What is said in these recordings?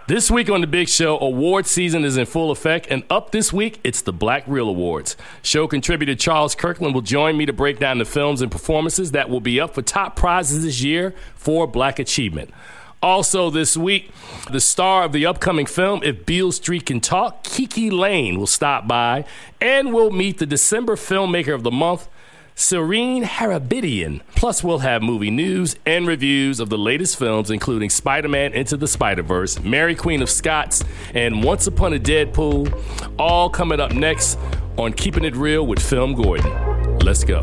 This week on The Big Show, award season is in full effect, and up this week, it's the Black Reel Awards. Show contributor Charles Kirkland will join me to break down the films and performances that will be up for top prizes this year for Black Achievement. Also this week, the star of the upcoming film, If Beale Street Can Talk, Kiki Layne, will stop by, and we'll meet the December Filmmaker of the Month, Sareen Harabidian. Plus, we'll have movie news and reviews of the latest films, including Spider-Man Into the Spider-Verse, Mary Queen of Scots, and Once Upon a Deadpool, all coming up next on Keeping It Real with Film Gordon. Let's go.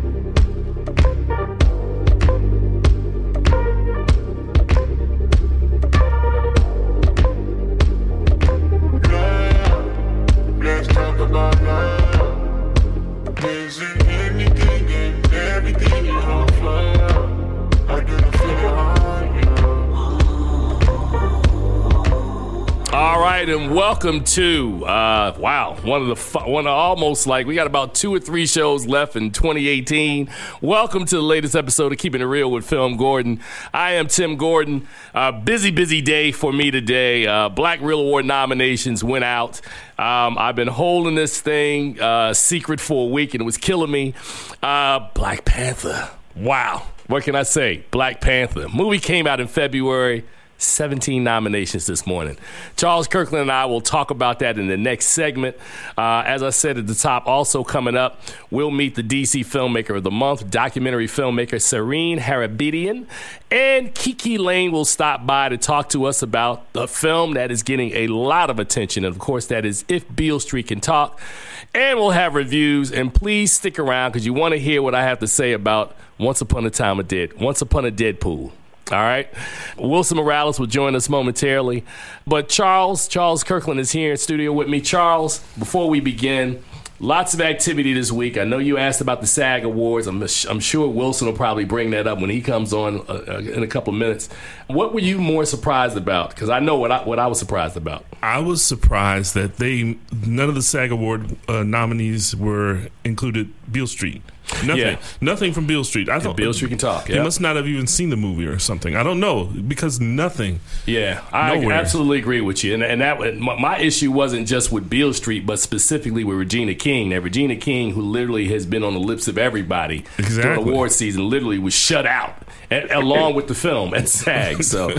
Let's talk about love. Is it anything and everything you don't fly out? I didn't feel it on you. All right, and welcome to one of almost like we got about 2 or 3 shows left in 2018. Welcome to the latest episode of Keeping It Real with Film Gordon. I am Tim Gordon. Busy day for me today. Black Reel Award nominations went out. I've been holding this thing secret for a week, and it was killing me. Black Panther. Wow. What can I say? Black Panther. Movie came out in February. 17 nominations this morning. Charles Kirkland and I will talk about that in the next segment. As I said at the top, also coming up, we'll meet the DC Filmmaker of the Month, documentary filmmaker Sareen Harabidian, and Kiki Layne will stop by to talk to us about the film that is getting a lot of attention. And of course, that is If Beale Street Can Talk. And we'll have reviews. And please stick around because you want to hear what I have to say about Once Upon a Deadpool. All right. Wilson Morales will join us momentarily. But Charles Kirkland is here in studio with me. Charles, before we begin, lots of activity this week. I know you asked about the SAG Awards. I'm sure Wilson will probably bring that up when he comes on in a couple of minutes. What were you more surprised about? Because I know what I was surprised about. I was surprised that none of the SAG Award nominees were included Beale Street. Nothing from Beale Street. I thought Beale Street Can Talk. He must not have even seen the movie or something. I don't know because nothing. Yeah, I absolutely agree with you. And that my issue wasn't just with Beale Street, but specifically with Regina King. Now, Regina King, who literally has been on the lips of everybody during award season, literally was shut out along with the film at SAG.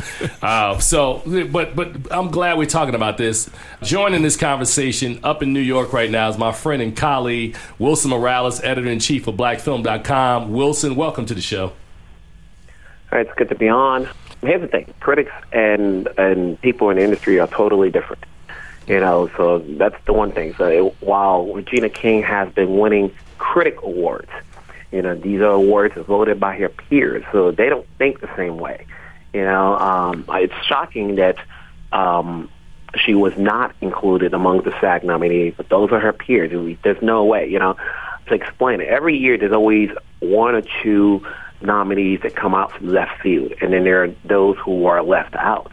But I'm glad we're talking about this. Joining this conversation up in New York right now is my friend and colleague Wilson Morales, editor-in-chief of BlackFilm.com. Wilson, welcome to the show. All right, it's good to be on. Here's the thing: critics and people in the industry are totally different. So that's the one thing. So while Regina King has been winning critic awards, these are awards voted by her peers, so they don't think the same way. It's shocking that she was not included among the SAG nominees, but those are her peers. There's no way, to explain it. Every year there's always 1 or 2 nominees that come out from left field, and then there are those who are left out.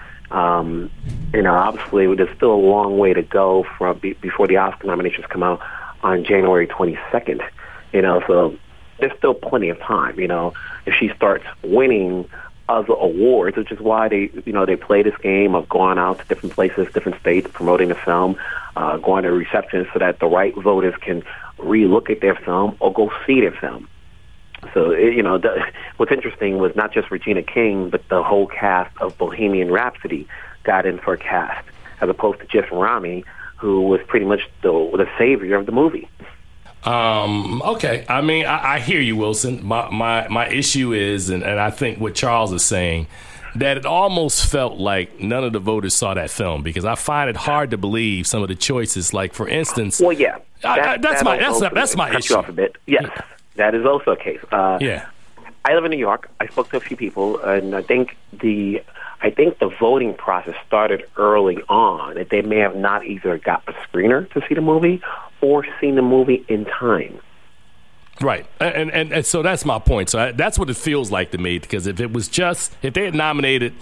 Obviously there's still a long way to go before the Oscar nominations come out on January 22nd. So there's still plenty of time. If she starts winning other awards, which is why they play this game of going out to different places, different states, promoting the film, going to receptions so that the right voters can re-look at their film or go see their film. So, what's interesting was not just Regina King, but the whole cast of Bohemian Rhapsody got in for a cast, as opposed to Jeff Rami, who was pretty much the savior of the movie. Okay. I mean, I hear you, Wilson. My issue is, and I think what Charles is saying, that it almost felt like none of the voters saw that film, because I find it hard to believe some of the choices. Like, for instance, well, yeah, that's my cut issue. You off a bit. Yes, that is also a case. Yeah, I live in New York. I spoke to a few people, and I think the voting process started early on. That they may have not either got a screener to see the movie or seen the movie in time. Right, and so that's my point. So that's what it feels like to me, because if they had nominated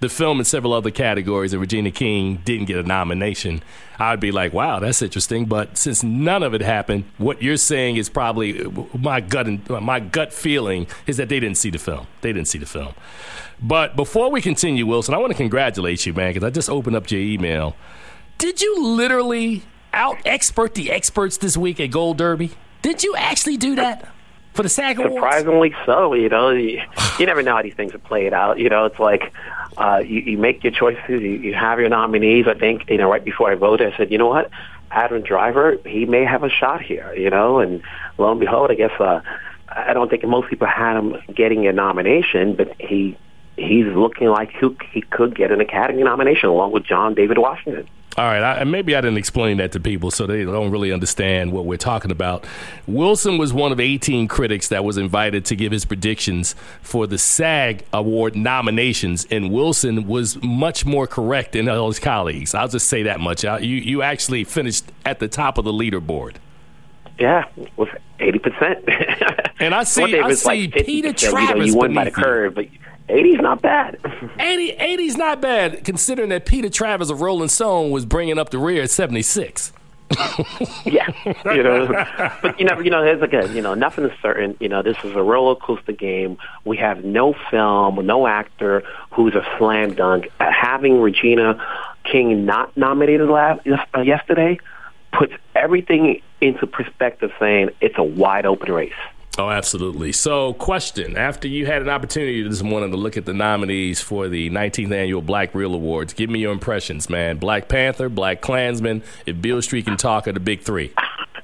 the film in several other categories and Regina King didn't get a nomination, I'd be like, wow, that's interesting. But since none of it happened, what you're saying is probably my gut feeling is that they didn't see the film. They didn't see the film. But before we continue, Wilson, I want to congratulate you, man, because I just opened up your email. Did you literally out-expert the experts this week at Gold Derby? Did you actually do that for the SAG Awards? Surprisingly so. You know, you never know how these things are played out. You know, it's like you make your choices. You have your nominees. I think, you know, right before I voted, I said, you know what? Adam Driver, he may have a shot here, you know, and lo and behold, I guess I don't think most people had him getting a nomination, but he's looking like he could get an Academy nomination along with John David Washington. All right, maybe I didn't explain that to people so they don't really understand what we're talking about. Wilson was one of 18 critics that was invited to give his predictions for the SAG Award nominations, and Wilson was much more correct than his colleagues. I'll just say that much. You actually finished at the top of the leaderboard. Yeah, with 80%. And I see like Peter Travis. You know, you went by the curve, but 80's not bad. 80's not bad, considering that Peter Travis of Rolling Stone was bringing up the rear at 76. Yeah, you know, but you know, there's again, you know, nothing is certain. You know, this is a roller coaster game. We have no film, no actor who's a slam dunk. Having Regina King not nominated yesterday puts everything into perspective, saying it's a wide open race. Oh, absolutely. So, question. After you had an opportunity this morning to look at the nominees for the 19th Annual Black Reel Awards, give me your impressions, man. Black Panther, Black Klansman, If Beale Street Can Talk are the big three.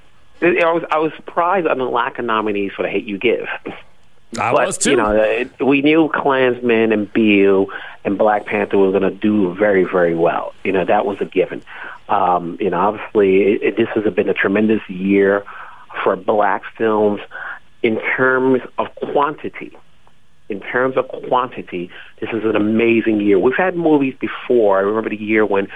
I was surprised on the lack of nominees for The Hate You Give. I was too. You know, we knew Klansman and Beale and Black Panther were going to do very, very well. You know, that was a given. You know, obviously, this has been a tremendous year for black films. In terms of quantity, this is an amazing year. We've had movies before. I remember the year when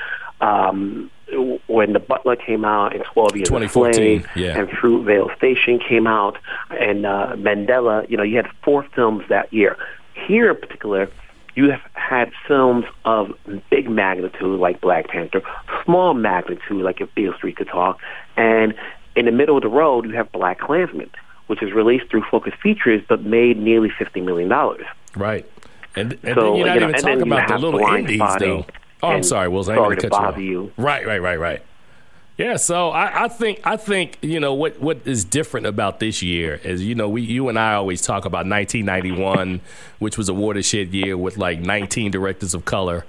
The Butler came out and 12 Years a Slave, and Fruitvale Station came out, and Mandela. You know, you had 4 films that year. Here in particular, you have had films of big magnitude like Black Panther, small magnitude like If Beale Street Could Talk, and in the middle of the road, you have Black Klansman, which is released through Focus Features, but made nearly $50 million. Right. And so, then you're not even talking about the little indies, though. Oh, I'm sorry, Wilson. Sorry to bother you. Right. Yeah, so I think you know what is different about this year is, you know, you and I always talk about 1991, which was a watershed year with like 19 directors of color.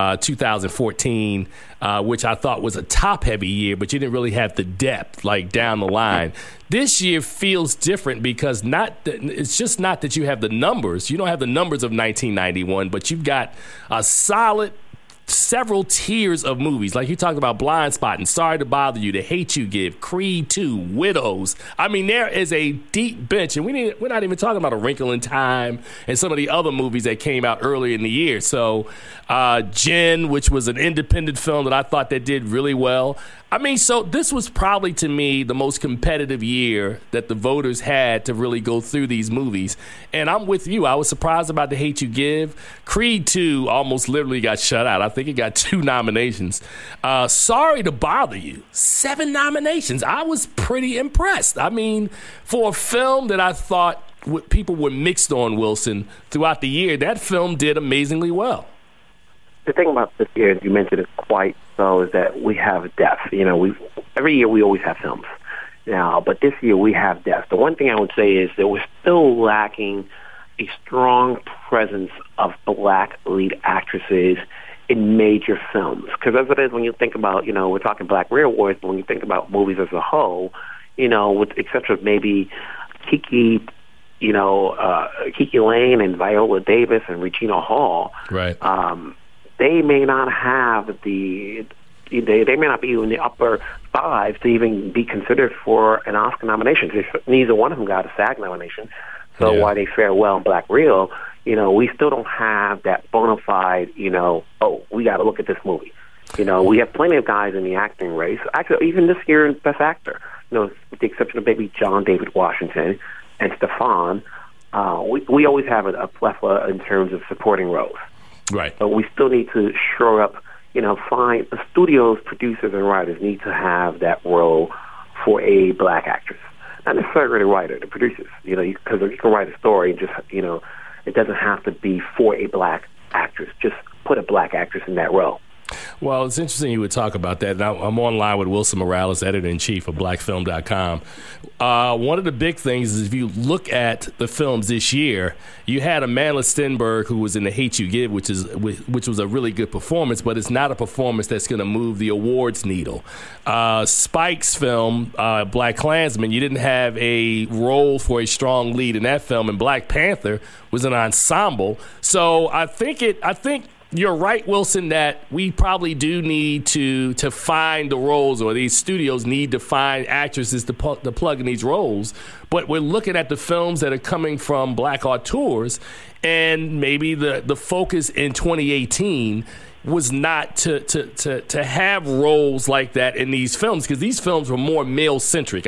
2014, which I thought was a top-heavy year, but you didn't really have the depth like down the line. This year feels different because it's just not that you have the numbers. You don't have the numbers of 1991, but you've got a solid several tiers of movies. Like you talked about Blind Spot and Sorry to Bother You, The Hate You Give, Creed 2, Widows. I mean, there is a deep bench, and we're not even talking about A Wrinkle in Time and some of the other movies that came out earlier in the year. So Jen, which was an independent film that I thought that did really well. I mean, so this was probably, to me, the most competitive year that the voters had to really go through these movies. And I'm with you. I was surprised about The Hate You Give. Creed 2 almost literally got shut out. I think it got 2 nominations. Sorry to Bother You, 7 nominations. I was pretty impressed. I mean, for a film that I thought people were mixed on, Wilson, throughout the year, that film did amazingly well. The thing about this year, as you mentioned it quite so, is that we have depth. You know, every year we always have films now, but this year we have depth. The one thing I would say is that we're still lacking a strong presence of black lead actresses in major films. Because as it is, when you think about, you know, we're talking Black Reel Awards, but when you think about movies as a whole, you know, with the exception of maybe Kiki Lane and Viola Davis and Regina Hall, right? They may not have they may not be in the upper 5 to even be considered for an Oscar nomination. Neither one of them got a SAG nomination. So while they fare well in Black Reel, you know, we still don't have that bona fide, you know, oh, we got to look at this movie. You know, we have plenty of guys in the acting race. Actually, even this year in Best Actor, you know, with the exception of maybe John David Washington and Stefan, we always have a plethora in terms of supporting roles. Right. But we still need to shore up, find the studios, producers, and writers need to have that role for a black actress. Not necessarily the writer, the producers, because you can write a story and just, it doesn't have to be for a black actress. Just put a black actress in that role. Well, it's interesting you would talk about that. Now, I'm online with Wilson Morales, editor-in-chief of blackfilm.com. One of the big things is if you look at the films this year, you had Amandla Stenberg, who was in The Hate U Give, which was a really good performance, but it's not a performance that's going to move the awards needle. Spike's film, Black Klansman, you didn't have a role for a strong lead in that film, and Black Panther was an ensemble. So I think you're right, Wilson, that we probably do need to find the roles, or these studios need to find actresses to plug in these roles. But we're looking at the films that are coming from black auteurs, and maybe the focus in 2018 was not to have roles like that in these films, because these films were more male-centric,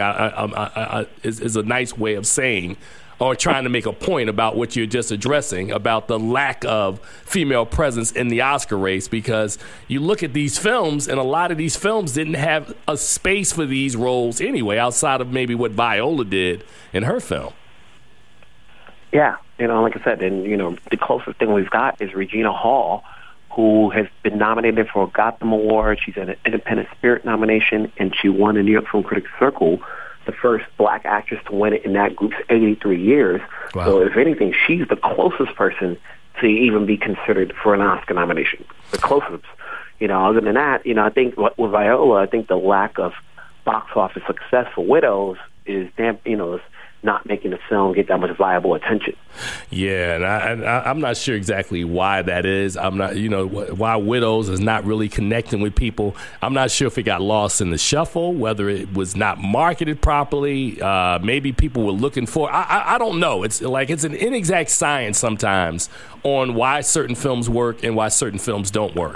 is a nice way of saying, or trying to make a point about what you're just addressing, about the lack of female presence in the Oscar race, because you look at these films, and a lot of these films didn't have a space for these roles anyway, outside of maybe what Viola did in her film. Yeah, like I said, and, the closest thing we've got is Regina Hall, who has been nominated for a Gotham Award. She's an Independent Spirit nomination, and she won the New York Film Critics Circle, the first black actress to win it in that group's 83 years. Wow. So if anything, she's the closest person to even be considered for an Oscar nomination. The closest. Other than that, I think with Viola, I think the lack of box office success for Widows is is not making the film get that much viable attention. Yeah, and I'm not sure exactly why that is. I'm not, why Widows is not really connecting with people. I'm not sure if it got lost in the shuffle, whether it was not marketed properly. Maybe people were looking for. I don't know. It's an inexact science sometimes on why certain films work and why certain films don't work.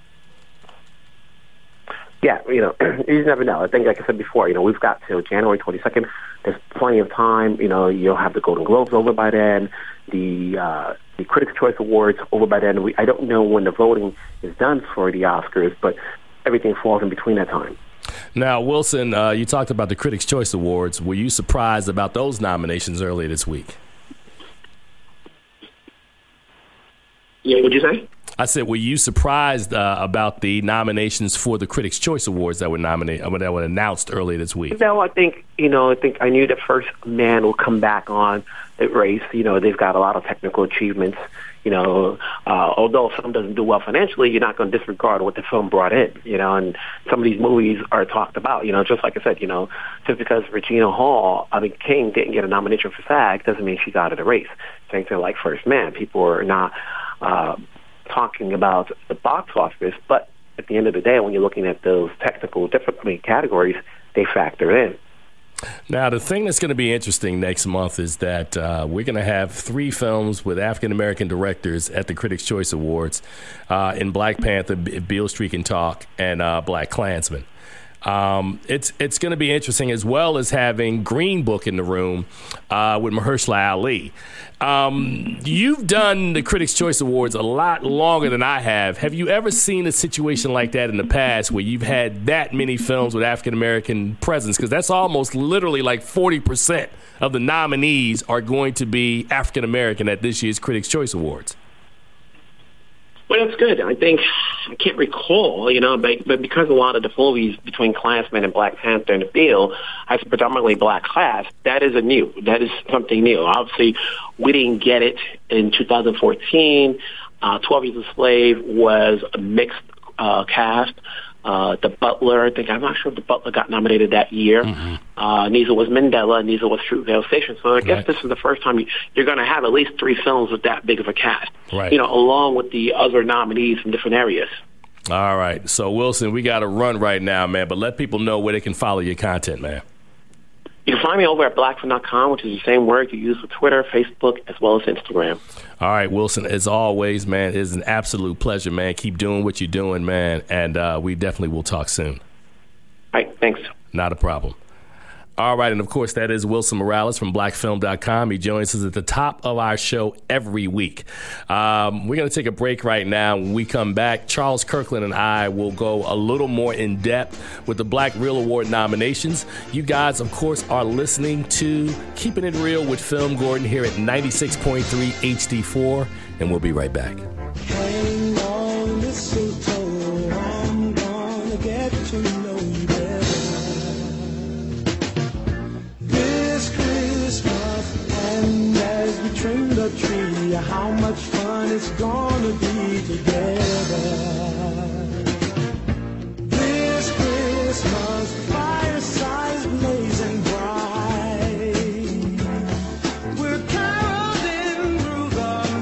Yeah, you never know. I think, like I said before, we've got till January 22nd. There's plenty of time. You'll have the Golden Globes over by then, the Critics' Choice Awards over by then. I don't know when the voting is done for the Oscars, but everything falls in between that time. Now, Wilson, you talked about the Critics' Choice Awards. Were you surprised about those nominations earlier this week? Yeah, what'd you say? I said, were you surprised about the nominations for the Critics' Choice Awards that were announced earlier this week? No, I think I knew the first man will come back on the race. They've got a lot of technical achievements. Although some doesn't do well financially, you're not going to disregard what the film brought in. And some of these movies are talked about. Just like I said, just because Regina King didn't get a nomination for SAG doesn't mean she's out of the race. Same thing like First Man. People are not talking about the box office, but at the end of the day, when you're looking at those technical different categories, they factor in. Now, the thing that's going to be interesting next month is that we're going to have 3 films with African-American directors at the Critics' Choice Awards in Black Panther, Beale Street Can Talk, and Black Klansman. It's going to be interesting, as well as having Green Book in the room with Mahershala Ali. You've done the Critics' Choice Awards a lot longer than I have. Have you ever seen a situation like that in the past where you've had that many films with African-American presence? Because that's almost literally like 40% of the nominees are going to be African-American at this year's Critics' Choice Awards. Well, that's good. I can't recall, but because a lot of the movies between Klansman and Black Panther and the Beale has predominantly black cast, that is something new. Obviously, we didn't get it in 2014. 12 Years a Slave was a mixed cast. The Butler, I'm not sure if The Butler got nominated that year. Mm-hmm. Neither was Mandela, neither was Fruitvale Station. So I guess this is the first time you're going to have at least 3 films with that big of a cast, right, along with the other nominees from different areas. All right. So, Wilson, we got to run right now, man, but let people know where they can follow your content, man. You can find me over at blackfilm.com, which is the same word you use for Twitter, Facebook, as well as Instagram. All right, Wilson, as always, man, it is an absolute pleasure, man. Keep doing what you're doing, man, and we definitely will talk soon. All right, thanks. Not a problem. All right, and of course, that is Wilson Morales from blackfilm.com. He joins us at the top of our show every week. We're going to take a break right now. When we come back, Charles Kirkland and I will go a little more in depth with the Black Reel Award nominations. You guys, of course, are listening to Keeping It Real with Film Gordon here at 96.3 HD4, and we'll be right back. Hang on, mistletoe, I'm gonna get to know you better. This Christmas, and as we trim the tree, how much fun it's gonna be together. This Christmas, fireside's blazing bright. We're caroling through the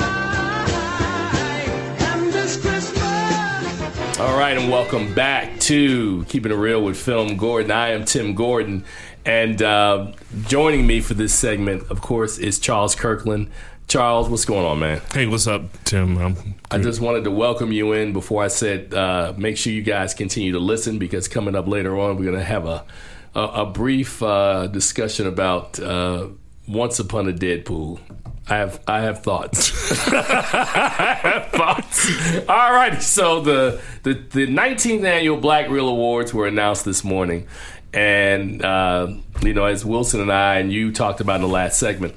night, and this Christmas. All right, and welcome back to Keeping It Real with Film Gordon. I am Tim Gordon, and joining me for this segment, of course, is Charles Kirkland. Charles, what's going on, man? Hey, what's up, Tim? I just wanted to welcome you in before I said make sure you guys continue to listen, because coming up later on, we're going to have a brief discussion about Once Upon a Deadpool. I have thoughts. I have thoughts. All right, so the 19th annual Black Reel Awards were announced this morning, and as Wilson and I and you talked about in the last segment,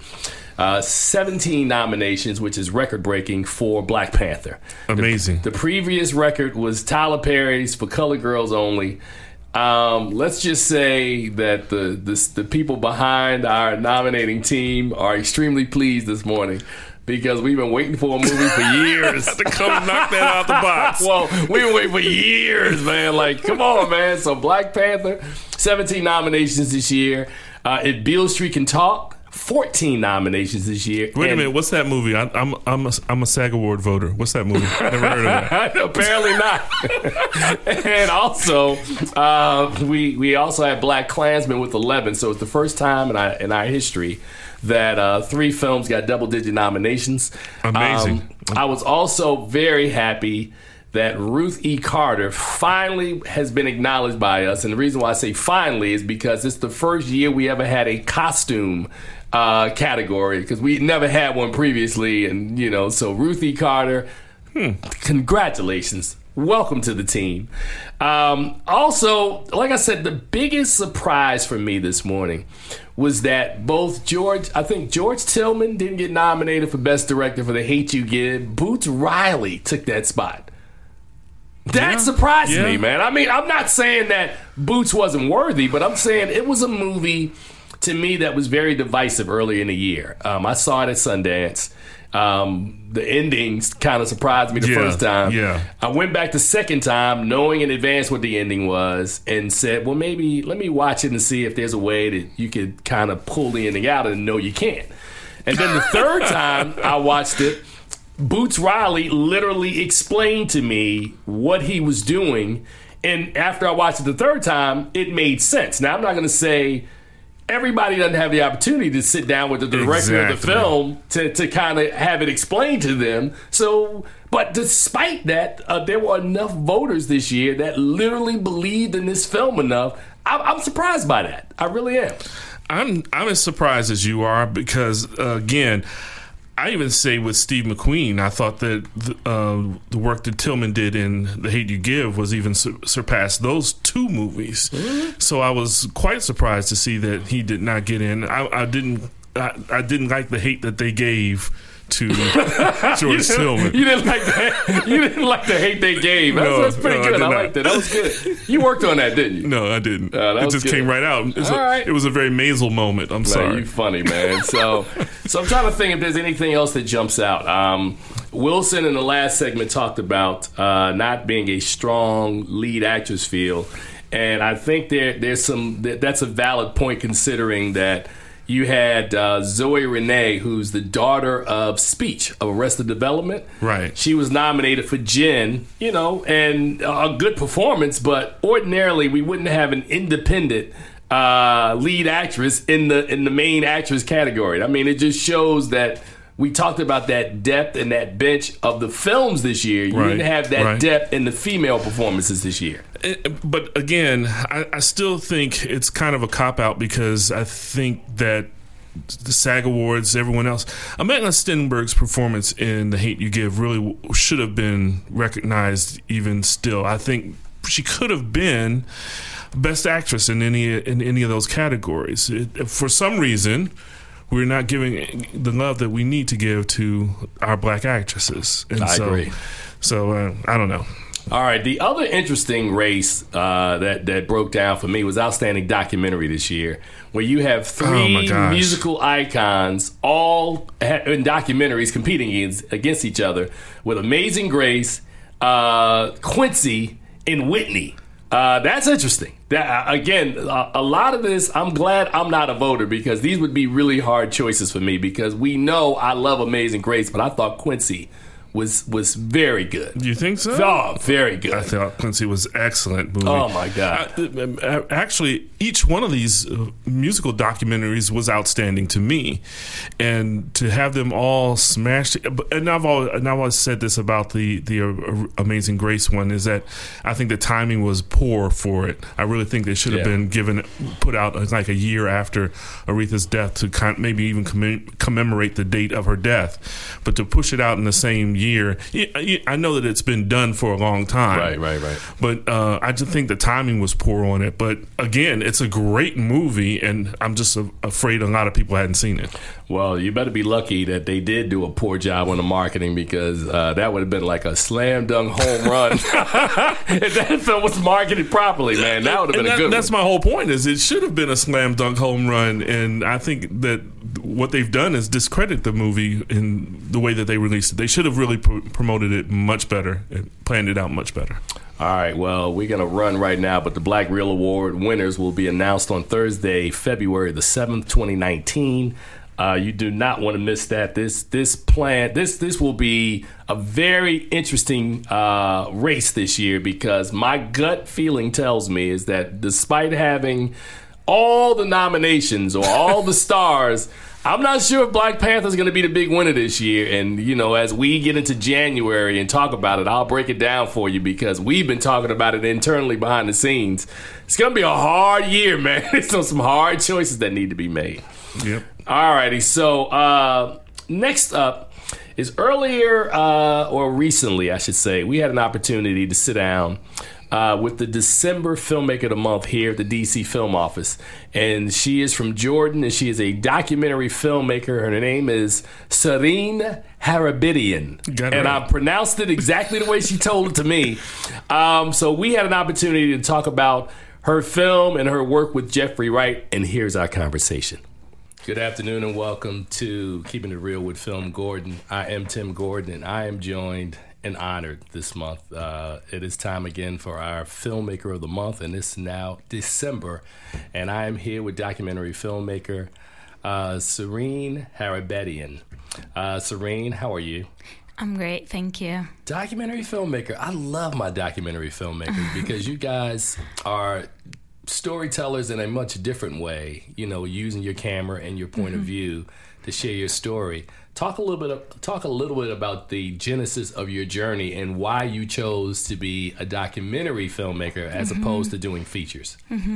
17 nominations, which is record-breaking for Black Panther. Amazing. The previous record was Tyler Perry's For Colored Girls Only. Let's just say that the people behind our nominating team are extremely pleased this morning, because we've been waiting for a movie for years to come knock that out the box. Well, we've been waiting for years, man. Like, come on, man. So Black Panther, 17 nominations this year. If Beale Street Can Talk, 14 nominations this year. Wait a minute, what's that movie? I'm a SAG Award voter. What's that movie? Never heard of that. Apparently not. And also, we also had Black Klansman with 11. So it's the first time in our history that 3 films got double-digit nominations. Amazing. I was also very happy that Ruth E. Carter finally has been acknowledged by us. And the reason why I say finally is because it's the first year we ever had a costume category, because we never had one previously. And, so Ruth E. Carter, congratulations. Welcome to the team. Also, like I said, the biggest surprise for me this morning was that George Tillman didn't get nominated for Best Director for The Hate U Give. Boots Riley took that spot. That surprised me, man. I mean, I'm not saying that Boots wasn't worthy, but I'm saying it was a movie, to me, that was very divisive early in the year. I saw it at Sundance. The endings kind of surprised me the first time. Yeah. I went back the second time knowing in advance what the ending was, and said, well, maybe let me watch it and see if there's a way that you could kind of pull the ending out, and no, you can't. And then the third time I watched it, Boots Riley literally explained to me what he was doing, and after I watched it the third time, it made sense. Now, I'm not going to say everybody doesn't have the opportunity to sit down with the director of the film to kind of have it explained to them. So, but despite that, there were enough voters this year that literally believed in this film enough. I'm surprised by that. I really am. I'm as surprised as you are, because, again, I even say with Steve McQueen, I thought that the work that Tillman did in The Hate U Give was even surpassed those 2 movies. Mm-hmm. So I was quite surprised to see that he did not get in. I didn't like the hate that they gave to George Tillman. You didn't like that. You didn't like the hate they gave. That's pretty good. I liked it. That was good. You worked on that, didn't you? No, I didn't. It just came right out. It was a very Maisel moment. I'm sorry. You funny, man. So I'm trying to think if there's anything else that jumps out. Wilson in the last segment talked about not being a strong lead actress field, and I think that's a valid point, considering that you had Zoe Renee, who's the daughter of Speech of Arrested Development. Right. She was nominated for Jen, and a good performance, but ordinarily we wouldn't have an independent lead actress in the main actress category. I mean, it just shows that we talked about that depth and that bench of the films this year. You didn't have that depth in the female performances this year. But again, I still think it's kind of a cop-out because I think that the SAG Awards, everyone else, Amanda Stenberg's performance in The Hate U Give really should have been recognized even still. I think she could have been Best Actress in any of those categories. For some reason, we're not giving the love that we need to give to our black actresses. And I agree. So, I don't know. All right. The other interesting race that broke down for me was Outstanding Documentary this year, where you have three musical icons all in documentaries competing against each other with Amazing Grace, Quincy, and Whitney. That's interesting. Again, a lot of this, I'm glad I'm not a voter because these would be really hard choices for me because we know I love Amazing Grace, but I thought Quincy was very good. You think so? Oh, very good. I thought Quincy was excellent movie. Oh my God! Actually, each one of these musical documentaries was outstanding to me, and to have them all smashed. And I've always said this about the Amazing Grace one is that I think the timing was poor for it. I really think they should have been put out like a year after Aretha's death to maybe even commemorate the date of her death, but to push it out in the same year. I know that it's been done for a long time. Right. But I just think the timing was poor on it. But again, it's a great movie, and I'm just afraid a lot of people hadn't seen it. Well, you better be lucky that they did do a poor job on the marketing because that would have been like a slam dunk home run. If that film was marketed properly, man, that would have been a good one. That's my whole point is it should have been a slam dunk home run, and I think that what they've done is discredit the movie in the way that they released it. They should have really promoted it much better and planned it out much better. All right, well, we're going to run right now, but the Black Reel Award winners will be announced on Thursday, February the 7th, 2019. You do not want to miss that. This will be a very interesting race this year because my gut feeling tells me is that despite having all the nominations or all the stars, I'm not sure if Black Panther is going to be the big winner this year. And, as we get into January and talk about it, I'll break it down for you because we've been talking about it internally behind the scenes. It's going to be a hard year, man. There's some hard choices that need to be made. Yep. All righty. So next up is earlier or recently, I should say, we had an opportunity to sit down with the December Filmmaker of the Month here at the DC Film Office. And she is from Jordan, and she is a documentary filmmaker. Her name is Sareen Harabedian. And I pronounced it exactly the way she told it to me. So we had an opportunity to talk about her film and her work with Jeffrey Wright, and here's our conversation. Good afternoon and welcome to Keeping It Real with Film Gordon. I am Tim Gordon, and I am joined and honored this month. It is time again for our Filmmaker of the Month, and it's now December. And I am here with documentary filmmaker Sareen Harabedian. Sareen, how are you? I'm great, thank you. Documentary filmmaker. I love my documentary filmmakers because you guys are storytellers in a much different way, using your camera and your point of view to share your story. Talk a little bit about the genesis of your journey and why you chose to be a documentary filmmaker as opposed to doing features.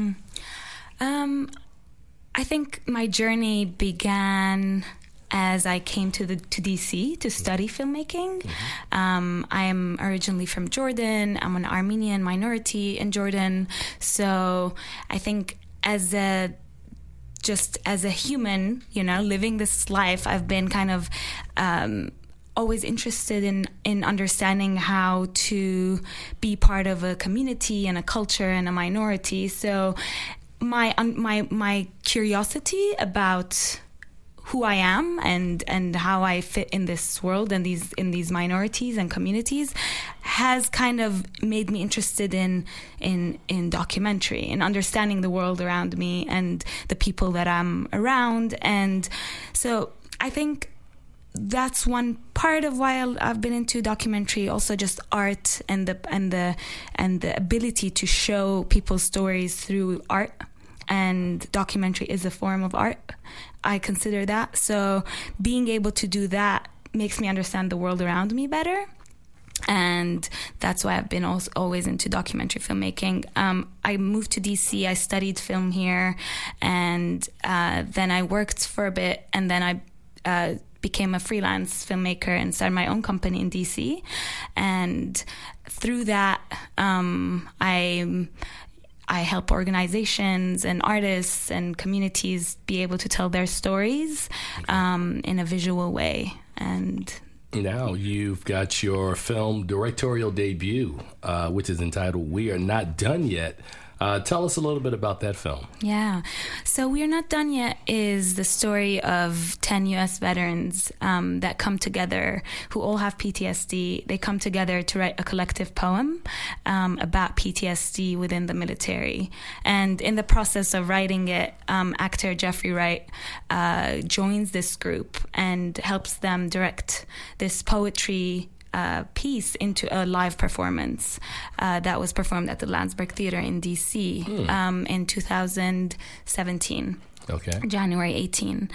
I think my journey began as I came to DC to study filmmaking. I am originally from Jordan. I'm an Armenian minority in Jordan. So I think as a human, living this life, I've been kind of always interested in understanding how to be part of a community and a culture and a minority. So my curiosity about who I am and how I fit in this world and in these minorities and communities has kind of made me interested in documentary and understanding the world around me and the people that I'm around. And so I think that's one part of why I've been into documentary. Also, just art and the ability to show people's stories through art. and documentary is a form of art. I consider that. So being able to do that makes me understand the world around me better. And that's why I've been always into documentary filmmaking. I moved to DC, I studied film here, and then I worked for a bit, and then I became a freelance filmmaker and started my own company in DC. And through that, I help organizations and artists and communities be able to tell their stories in a visual way. And now you've got your film directorial debut, which is entitled We Are Not Done Yet. Tell us a little bit about that film. Yeah. So We Are Not Done Yet is the story of 10 U.S. veterans that come together, who all have PTSD. They come together to write a collective poem about PTSD within the military. And in the process of writing it, actor Jeffrey Wright joins this group and helps them direct this poetry piece into a live performance that was performed at the Landsberg Theater in DC in 2017. Okay. January 18.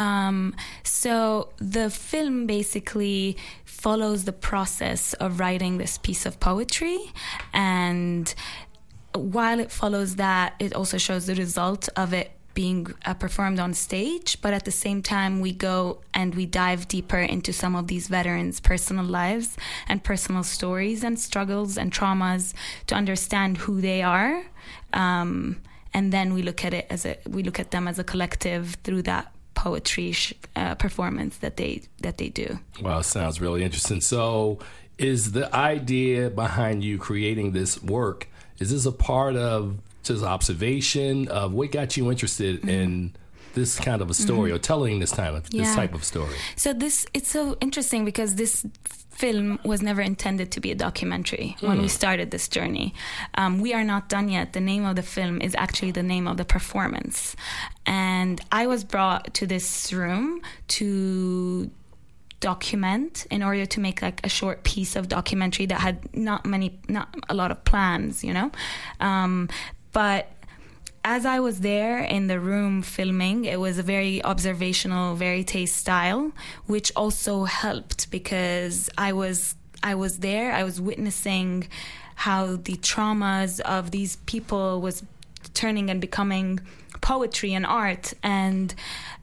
So the film basically follows the process of writing this piece of poetry, and while it follows that, it also shows the result of it being performed on stage, but at the same time we go and we dive deeper into some of these veterans' personal lives and personal stories and struggles and traumas to understand who they are, and then we look at them as a collective through that poetry performance that they do. Wow, sounds really interesting. So is the idea behind you creating this work, is this a part of just observation of what got you interested in this kind of a story or telling this type of story? So it's so interesting because this film was never intended to be a documentary when we started this journey. We Are Not Done Yet, the name of the film, is actually the name of the performance. And I was brought to this room to document in order to make like a short piece of documentary that had not a lot of plans, you know? But as I was there in the room filming, it was a very observational, verite style, which also helped because I was there, I was witnessing how the traumas of these people was turning and becoming poetry and art. And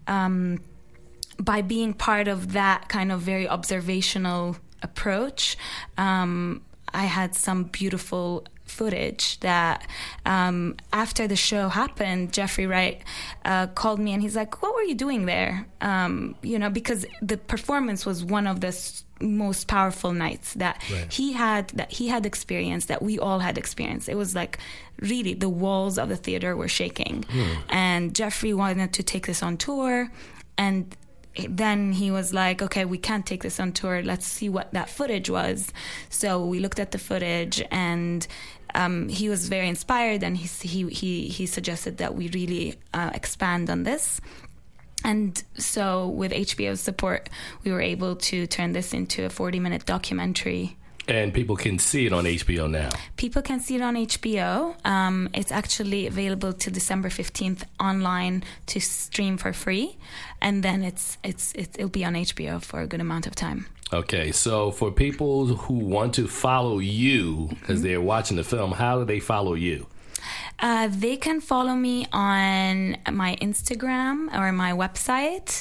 by being part of that kind of very observational approach, I had some beautiful footage that after the show happened, Jeffrey Wright called me and he's like, what were you doing there? Because the performance was one of the most powerful nights that he had experienced, that we all had experienced. It was like really the walls of the theater were shaking. And Jeffrey wanted to take this on tour, and then he was like, okay, we can't take this on tour. Let's see what that footage was. So we looked at the footage, and he was very inspired, and he suggested that we really expand on this. And so with HBO's support, we were able to turn this into a 40-minute documentary. And people can see it on HBO now. People can see it on HBO. It's actually available till December 15th online to stream for free, and then it'll be on HBO for a good amount of time. Okay, so for people who want to follow you as they're watching the film, how do they follow you? They can follow me on my Instagram or my website,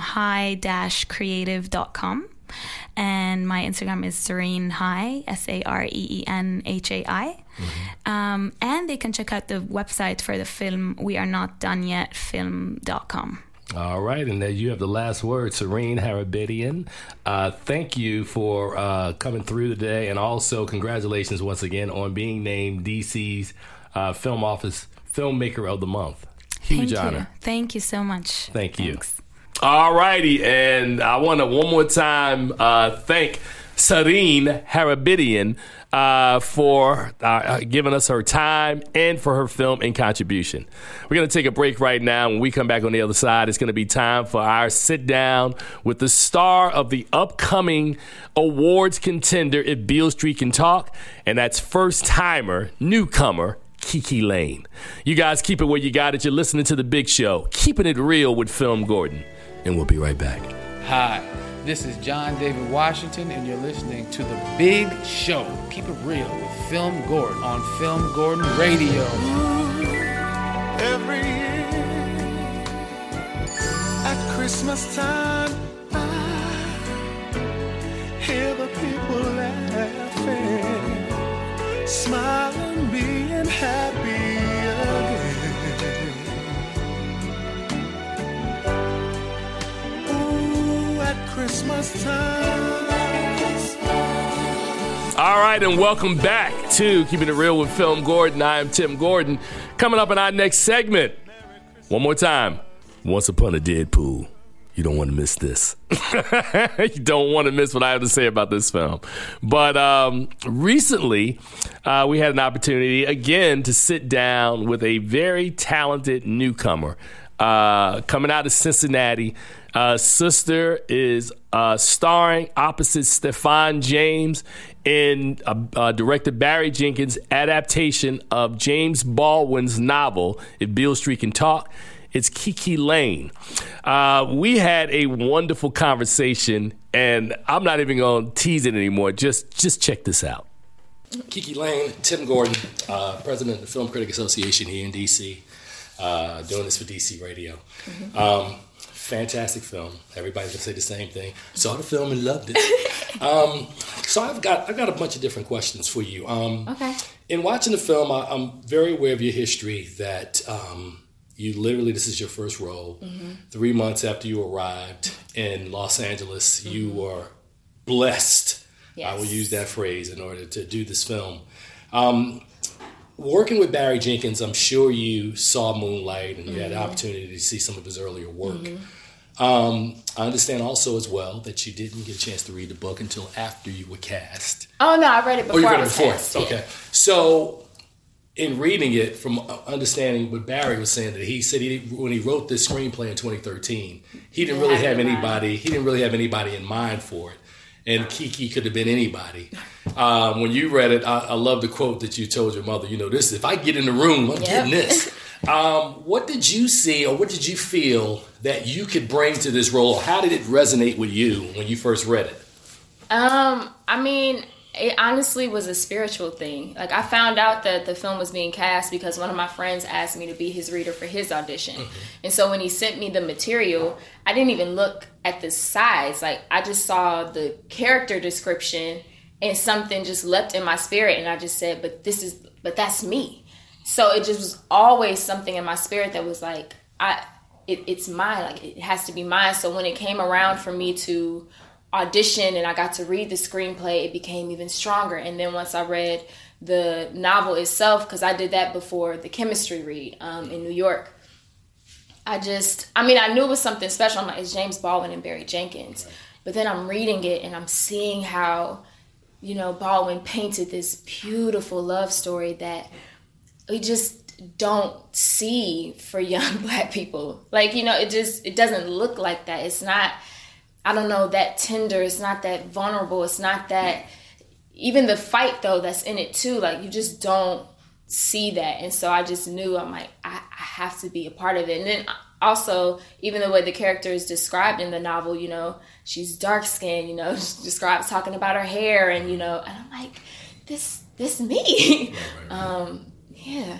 hi-creative.com. And my Instagram is Sareen Hai, SAREENHAI. And they can check out the website for the film, wearenotdoneyetfilm.com. All right, and then you have the last word, Sareen Harabedian. Thank you for coming through today, and also congratulations once again on being named DC's Film Office Filmmaker of the Month. Huge honor. Thank you so much. Thank you. Thanks. All righty, and I want to one more time thank Sareen Harabedian for giving us her time and for her film and contribution. We're going to take a break right now. When we come back on the other side, it's going to be time for our sit down with the star of the upcoming awards contender If Beale Street Can Talk, and that's first-timer, newcomer, Kiki Lane. You guys keep it where you got it. You're listening to The Big Show, Keeping It Real with Film Gordon. And we'll be right back. Hi, this is John David Washington, and you're listening to The Big Show, Keep It Real with Film Gordon on Film Gordon Radio. Every year at Christmas time, I hear the people laughing, smiling, being happy again. Ooh, at Christmas time. All right, and welcome back to Keeping It Real with Film Gordon. I am Tim Gordon. Coming up in our next segment, one more time, Once Upon a Deadpool. You don't want to miss this. You don't want to miss what I have to say about this film. But recently, we had an opportunity, again, to sit down with a very talented newcomer coming out of Cincinnati. Sister is starring opposite Stephan James in director Barry Jenkins' adaptation of James Baldwin's novel, If Beale Street Can Talk. It's Kiki Lane. We had a wonderful conversation, and I'm not even going to tease it anymore. Just check this out. Kiki Lane, Tim Gordon, president of the Film Critic Association here in D.C., doing this for D.C. Radio. Mm-hmm. Fantastic film. Everybody's gonna say the same thing. Saw the film and loved it. So I've got a bunch of different questions for you. Okay. In watching the film, I'm very aware of your history. That you literally, this is your first role. Mm-hmm. 3 months after you arrived in Los Angeles, mm-hmm. you were blessed. Yes. I will use that phrase in order to do this film. Working with Barry Jenkins, I'm sure you saw Moonlight and you mm-hmm. had the opportunity to see some of his earlier work. Mm-hmm. I understand also as well that you didn't get a chance to read the book until after you were cast. Oh, no, I read it before. Oh, you read it before? Cast, okay. Yeah. So in reading it, from understanding what Barry was saying, that he said when he wrote this screenplay in 2013, he didn't really have anybody in mind for it. And Kiki could have been anybody. When you read it, I love the quote that you told your mother, this, if I get in the room, I'm getting this. What did you see or what did you feel that you could bring to this role? How did it resonate with you when you first read it? It honestly was a spiritual thing. Like, I found out that the film was being cast because one of my friends asked me to be his reader for his audition. Mm-hmm. And so when he sent me the material, I didn't even look at the size. Like, I just saw the character description and something just leapt in my spirit. And I just said, but that's me. So it just was always something in my spirit that was like, it's mine. Like, it has to be mine. So when it came around for me to audition and I got to read the screenplay, it became even stronger. And then once I read the novel itself, because I did that before the chemistry read in New York, I knew it was something special. I'm like, it's James Baldwin and Barry Jenkins. Right. But then I'm reading it and I'm seeing how, Baldwin painted this beautiful love story that we just don't see for young Black people. Like, it doesn't look like that. It's not, I don't know, that tender. It's not that vulnerable. It's not that, even the fight though that's in it too, like, you just don't see that. And so I just knew, I'm like, I have to be a part of it. And then also, even the way the character is described in the novel, she's dark skinned, she describes talking about her hair and, and I'm like, this me. Right. Yeah.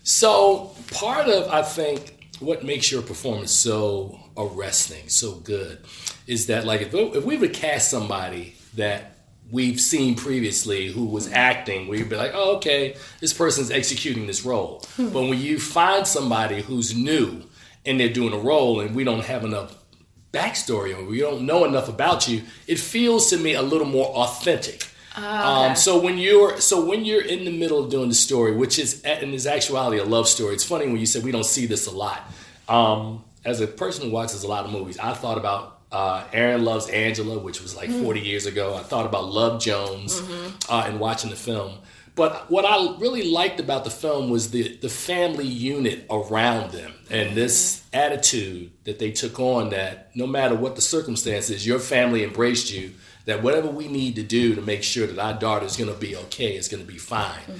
So part of, I think, what makes your performance so arresting, so good, is that, like, if we would cast somebody that we've seen previously who was acting, we'd be like, oh, okay, this person's executing this role. But when you find somebody who's new and they're doing a role and we don't have enough backstory or we don't know enough about you, it feels to me a little more authentic. Okay. So when you're in the middle of doing the story, which is actuality a love story, it's funny when you said we don't see this a lot. As a person who watches a lot of movies, I thought about Aaron Loves Angela, which was like 40 years ago. I thought about Love Jones in watching the film. But what I really liked about the film was the family unit around them and this attitude that they took on, that no matter what the circumstances, your family embraced you, that whatever we need to do to make sure that our daughter is going to be okay is going to be fine.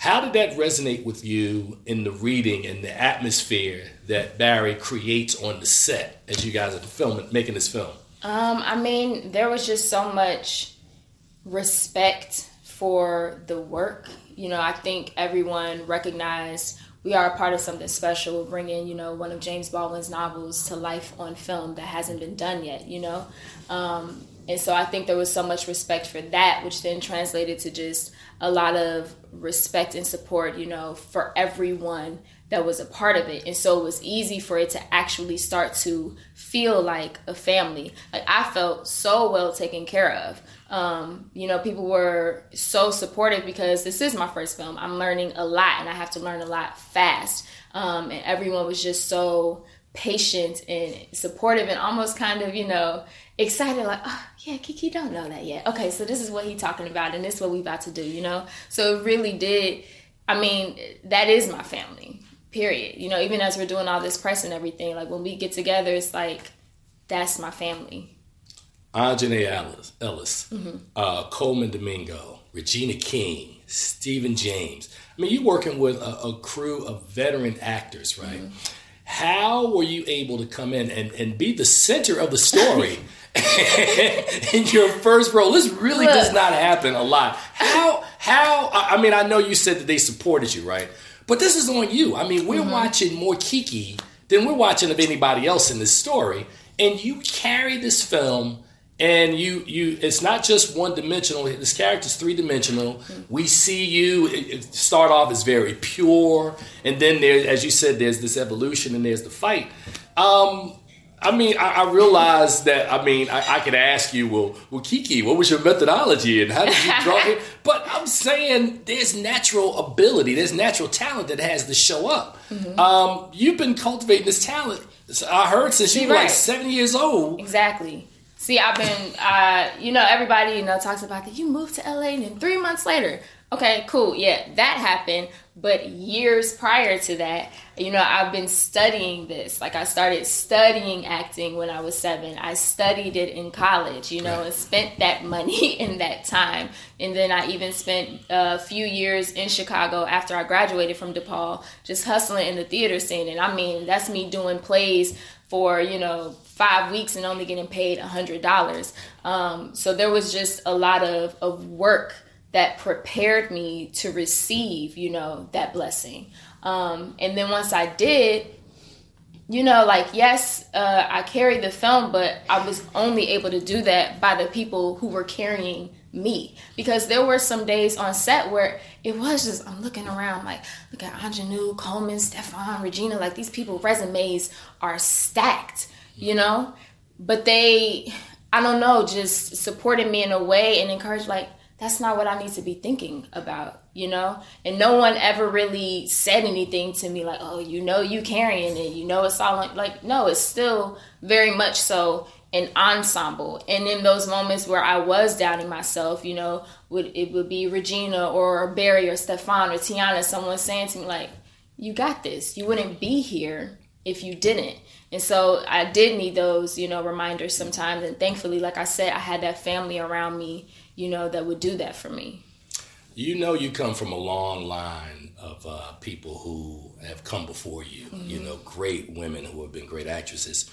How did that resonate with you in the reading and the atmosphere that Barry creates on the set as you guys are making this film? I mean, there was just so much respect for the work. You know, I think everyone recognized we are a part of something special. We're bringing, you know, one of James Baldwin's novels to life on film that hasn't been done yet, you know? And so I think there was so much respect for that, which then translated to just a lot of respect and support, you know, for everyone that was a part of it. And so it was easy for it to actually start to feel like a family. Like, I felt so well taken care of. You know, people were so supportive because this is my first film. I'm learning a lot and I have to learn a lot fast. And everyone was just so patient and supportive and almost kind of, you know, excited, like, oh, yeah, Kiki don't know that yet. Okay, so this is what he's talking about and this is what we about to do, you know? So it really did, I mean, that is my family, period. You know, even as we're doing all this press and everything, like, when we get together, it's like, that's my family. Aunjanue Ellis, Coleman Domingo, Regina King, Stephen James. I mean, you're working with a crew of veteran actors, right? Mm-hmm. How were you able to come in and be the center of the story in your first role? This really does not happen a lot. How, I mean, I know you said that they supported you, right? But this is on you. I mean, we're watching more Kiki than we're watching of anybody else in this story. And you carry this film, and you it's not just one-dimensional. This character's three-dimensional. We see you start off as very pure, and then there, as you said, there's this evolution and there's the fight. I mean, I realize that, I mean, I could ask you, well, Kiki, what was your methodology and how did you draw it? But I'm saying there's natural ability, there's natural talent that has to show up. Mm-hmm. You've been cultivating this talent, I heard, since you were like 7 years old. Exactly. See, I've been, you know, everybody, you know, talks about that. You moved to LA and then 3 months later. Okay, cool. Yeah, that happened. But years prior to that, you know, I've been studying this. Like, I started studying acting when I was 7. I studied it in college, you know, and spent that money in that time. And then I even spent a few years in Chicago after I graduated from DePaul, just hustling in the theater scene. And I mean, that's me doing plays for, you know, 5 weeks and only getting paid $100. So there was just a lot of work that prepared me to receive, you know, that blessing. And then once I did, you know, like, yes, I carried the film, but I was only able to do that by the people who were carrying me. Because there were some days on set where it was just, I'm looking around like, look at Aunjanue, Coleman, Stefan, Regina, like, these people's resumes are stacked, you know? But they, I don't know, just supported me in a way and encouraged, like, that's not what I need to be thinking about, you know? And no one ever really said anything to me like, oh, you know, you carrying it, you know, it's all like, no, it's still very much so an ensemble. And in those moments where I was doubting myself, you know, it would be Regina or Barry or Stefan or Tiana, someone saying to me like, you got this. You wouldn't be here if you didn't. And so I did need those, you know, reminders sometimes. And thankfully, like I said, I had that family around me, you know, that would do that for me. You know, you come from a long line of people who have come before you, you know, great women who have been great actresses.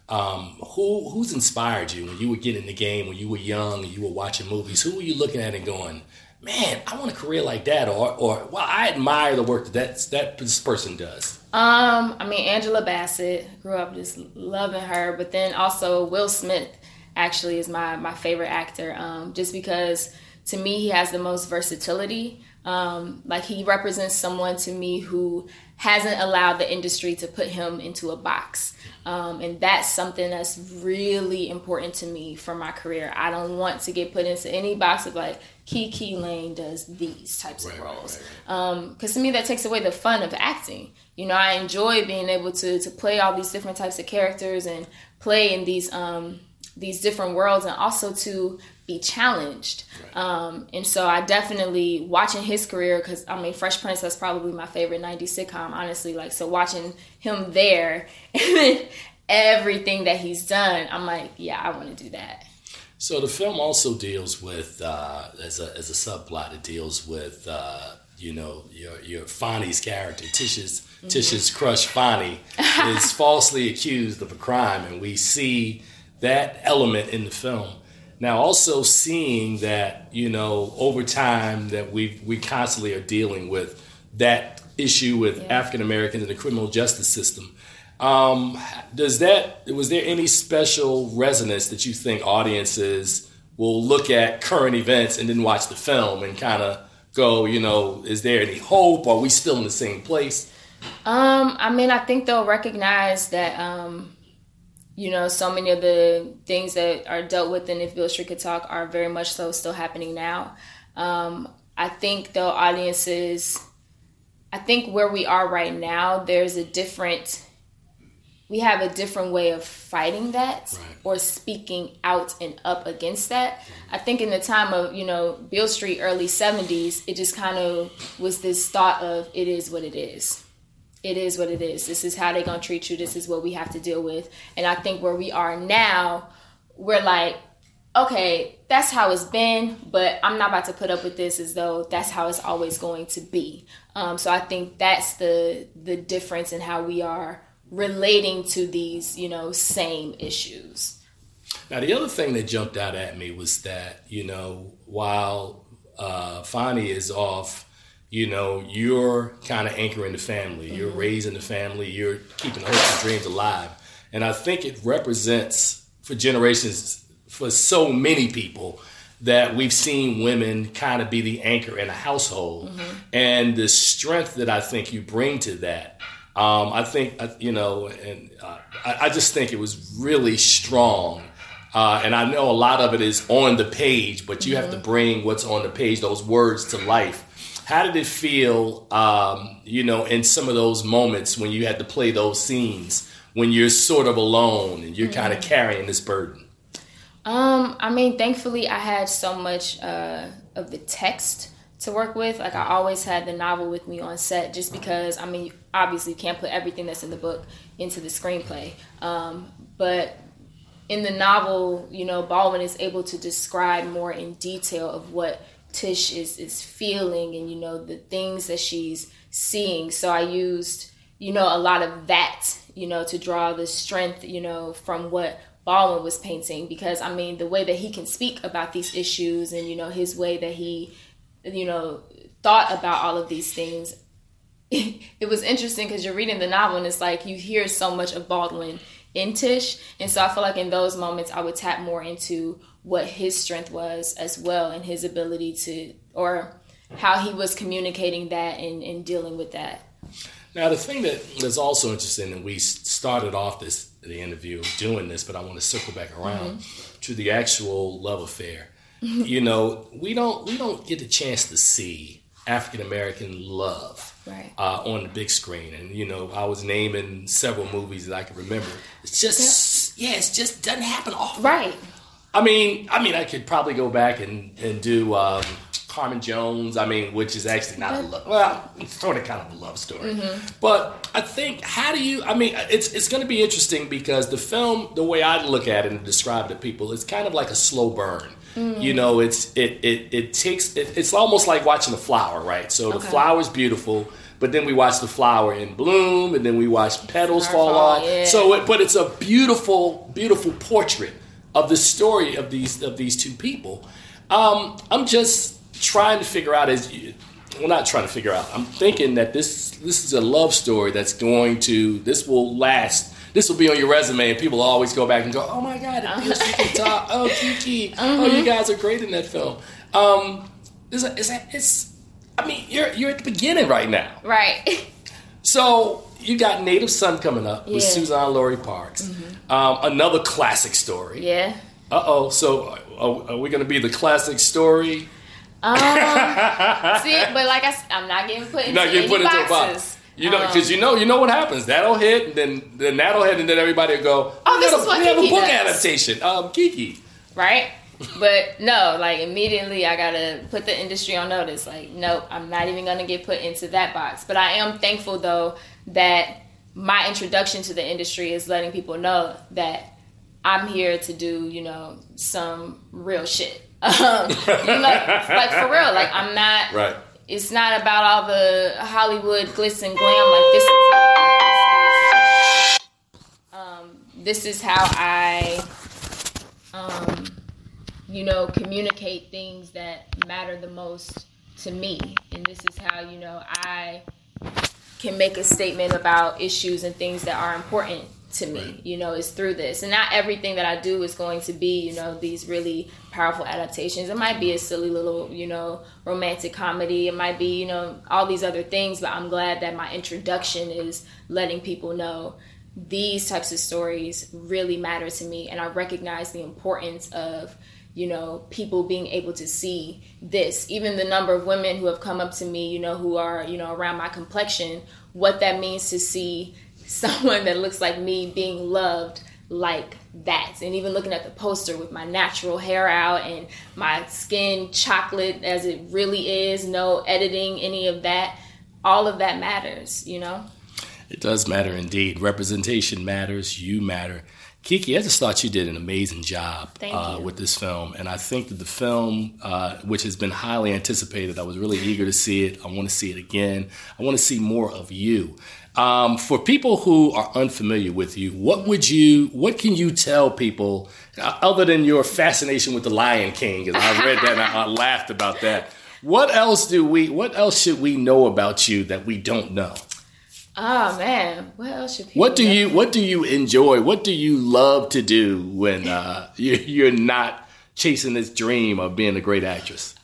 Who's inspired you when you were getting in the game, when you were young and you were watching movies? Who were you looking at and going, man, I want a career like that? Or well, I admire the work that this person does. I mean, Angela Bassett, grew up just loving her, but then also Will Smith actually is my favorite actor, just because to me he has the most versatility. Like, he represents someone to me who hasn't allowed the industry to put him into a box. And that's something that's really important to me for my career. I don't want to get put into any box of like, Kiki Lane does these types of roles. Because to me, that takes away the fun of acting. You know, I enjoy being able to play all these different types of characters and play in these different worlds, and also to be challenged. And so I definitely, watching his career, because I mean, Fresh Prince, that's probably my favorite 90s sitcom, honestly. Like, so watching him there and then everything that he's done, I'm like, yeah, I want to do that. So the film also deals with, as a subplot, it deals with your Fonny's character, Tish's crush Fonny, is falsely accused of a crime, and we see that element in the film. Now, also seeing that, over time that we constantly are dealing with that issue with African Americans in the criminal justice system. Was there any special resonance that you think audiences will look at current events and then watch the film and kind of go, is there any hope? Are we still in the same place? I think they'll recognize that, so many of the things that are dealt with in If Beale Street Could Talk are very much so still happening now. I think though audiences, where we are right now, we have a different way of fighting that or speaking out and up against that. I think in the time of, Beale Street, early 70s, it just kind of was this thought of it is what it is. It is what it is. This is how they're going to treat you. This is what we have to deal with. And I think where we are now, we're like, okay, that's how it's been, but I'm not about to put up with this as though that's how it's always going to be. So I think that's the difference in how we are relating to these, same issues. Now, the other thing that jumped out at me was that, while Fonny is off, you're kind of anchoring the family. You're raising the family. You're keeping the hopes and dreams alive. And I think it represents for generations, for so many people, that we've seen women kind of be the anchor in a household. And the strength that I think you bring to that, I just think it was really strong. And I know a lot of it is on the page, but you have to bring what's on the page, those words, to life. How did it feel, in some of those moments when you had to play those scenes, when you're sort of alone and you're kind of carrying this burden? Thankfully, I had so much of the text to work with. Like, I always had the novel with me on set just because, obviously you can't put everything that's in the book into the screenplay. But in the novel, Baldwin is able to describe more in detail of what Tish is feeling and, the things that she's seeing. So I used, a lot of that, to draw the strength, from what Baldwin was painting. Because, the way that he can speak about these issues and, his way that he, thought about all of these things, it was interesting because you're reading the novel and it's like you hear so much of Baldwin in Tish. And so I feel like in those moments I would tap more into what his strength was as well and his ability to, or how he was communicating that and dealing with that. Now, the thing that is also interesting, and we started off the interview doing this, but I want to circle back around to the actual love affair. We don't get the chance to see African American love on the big screen, and I was naming several movies that I can remember. It's just it just doesn't happen often. Right. I could probably go back and do Carmen Jones, which is actually not a love, well, it's sort of kind of a love story. But I think, it's going to be interesting because the film, the way I look at it and describe it to people, it's kind of like a slow burn. It's almost like watching a flower, right? So the flower's beautiful, but then we watch the flower in bloom, and then we watch petals fall off. Yeah. But it's a beautiful, beautiful portrait of the story of these two people. I'm just trying to figure out I'm thinking that this is a love story this will last. This will be on your resume, and people will always go back and go, "Oh my God, it feels like the top. Oh, Kiki. Oh, you guys are great in that film." You're at the beginning right now, right? So you got Native Son coming up with Suzanne Laurie Parks, another classic story. Yeah. So are we going to be the classic story? See, but I'm not getting put into any boxes. Because you know what happens. That'll hit, and then that'll hit, and then everybody will go, this is what we have a Kiki book does. adaptation. Kiki. Right? But no, immediately I gotta put the industry on notice. Nope, I'm not even gonna get put into that box. But I am thankful though that my introduction to the industry is letting people know that I'm here to do, some real shit. For real. I'm not. Right. it's not about all the Hollywood glitz and glam. Like this is how I communicate things that matter the most to me, and this is how I can make a statement about issues and things that are important to me. Is through this. And not everything that I do is going to be these really powerful adaptations. It might be a silly little romantic comedy. It might be all these other things, but I'm glad that my introduction is letting people know these types of stories really matter to me, and I recognize the importance of people being able to see this. Even the number of women who have come up to me, who are, around my complexion, what that means to see someone that looks like me being loved like that. And even looking at the poster with my natural hair out and my skin chocolate as it really is, no editing, any of that, all of that matters, It does matter indeed. Representation matters. You matter. Kiki, I just thought you did an amazing job with this film. And I think that the film, which has been highly anticipated, I was really eager to see it. I want to see it again. I want to see more of you. For people who are unfamiliar with you, what can you tell people, other than your fascination with the Lion King? And I read that and I laughed about that. What else should we know about you that we don't know? Oh man, what else should people What do you enjoy? What do you love to do when you're not chasing this dream of being a great actress?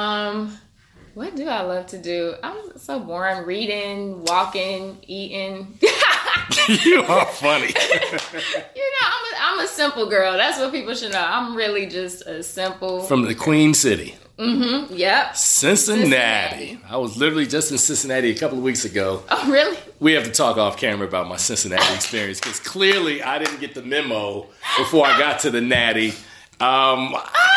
What do I love to do? I'm so boring. Reading, walking, eating. You are funny. I'm a simple girl. That's what people should know. I'm really just a simple. From the Queen City. Mm-hmm. Yep. Cincinnati. I was literally just in Cincinnati a couple of weeks ago. Oh, really? We have to talk off camera about my Cincinnati experience because clearly I didn't get the memo before I got to the Natty. Yeah.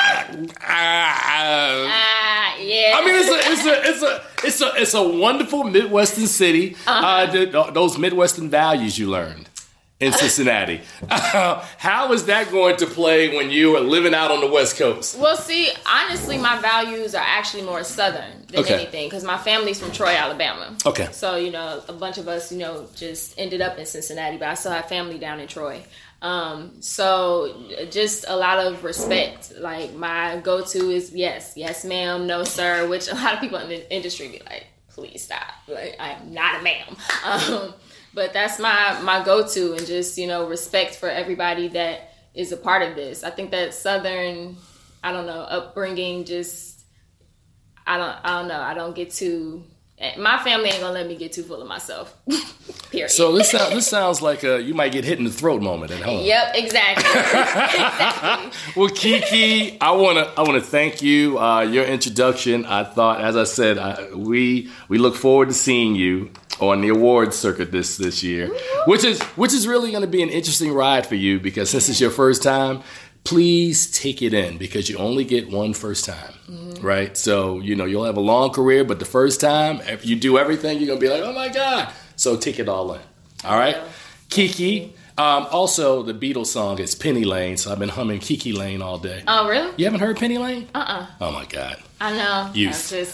I mean, it's a wonderful Midwestern city. Those Midwestern values you learned in Cincinnati. How is that going to play when you are living out on the West Coast? Well, see, honestly, my values are actually more Southern than anything because my family's from Troy, Alabama. Okay. So, a bunch of us, just ended up in Cincinnati, but I still have family down in Troy. So just a lot of respect. Like my go-to is yes ma'am, no sir, which a lot of people in the industry be like, please stop. Like, I am not a ma'am. But that's my go-to, and just, respect for everybody that is a part of this. I think that Southern, upbringing, just, I don't know. I don't get too, my family ain't gonna let me get too full of myself. Period. So this sounds like you might get hit in the throat moment at home. Yep, exactly. Exactly. Well, Kiki, I wanna thank you. Your introduction, I thought, as I said, we look forward to seeing you on the awards circuit this year, which is really going to be an interesting ride for you because since it's your first time, please take it in because you only get one first time, right? So, you'll have a long career, but the first time, if you do everything, you're going to be like, oh my God. So take it all in. All right? Yeah. Kiki, also the Beatles song is Penny Lane, so I've been humming Kiki Lane all day. Oh, really? You haven't heard Penny Lane? Oh my God. I know. Youth. Youth.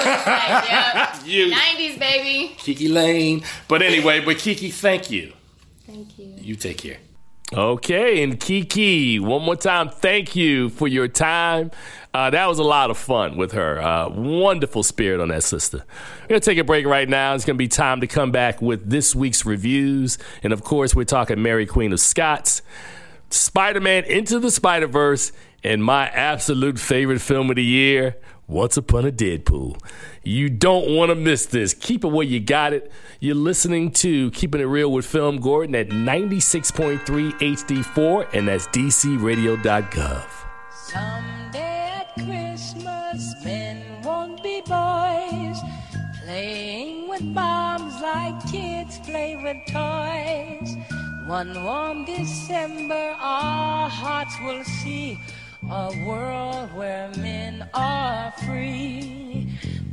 90s, baby. Kiki Lane. But anyway, Kiki, thank you. Thank you. You take care. Okay, and Kiki, one more time, thank you for your time. That was a lot of fun with her. Wonderful spirit on that sister. We're going to take a break right now. It's going to be time to come back with this week's reviews. And, of course, we're talking Mary Queen of Scots, Spider-Man Into the Spider-Verse, and my absolute favorite film of the year, Once Upon a Deadpool. You don't want to miss this. Keep it where you got it. You're listening to Keeping It Real with Film Gordon at 96.3 HD4, and that's DCRadio.gov. Someday at Christmas, men won't be boys, playing with bombs like kids play with toys. One warm December, our hearts will see a world where men are free.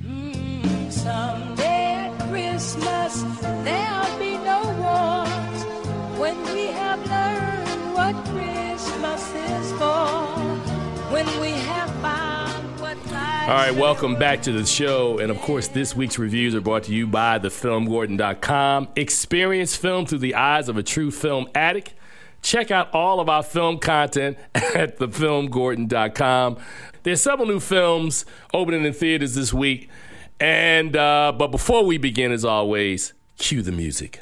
Someday at Christmas, there'll be no wars when we have learned what Christmas is for. When we have found what life All right, welcome back to the show. And of course, this week's reviews are brought to you by thefilmgordon.com. Experience film through the eyes of a true film addict. Check out all of our film content at thefilmgordon.com. There's several new films opening in theaters this week. And but before we begin, as always, cue the music.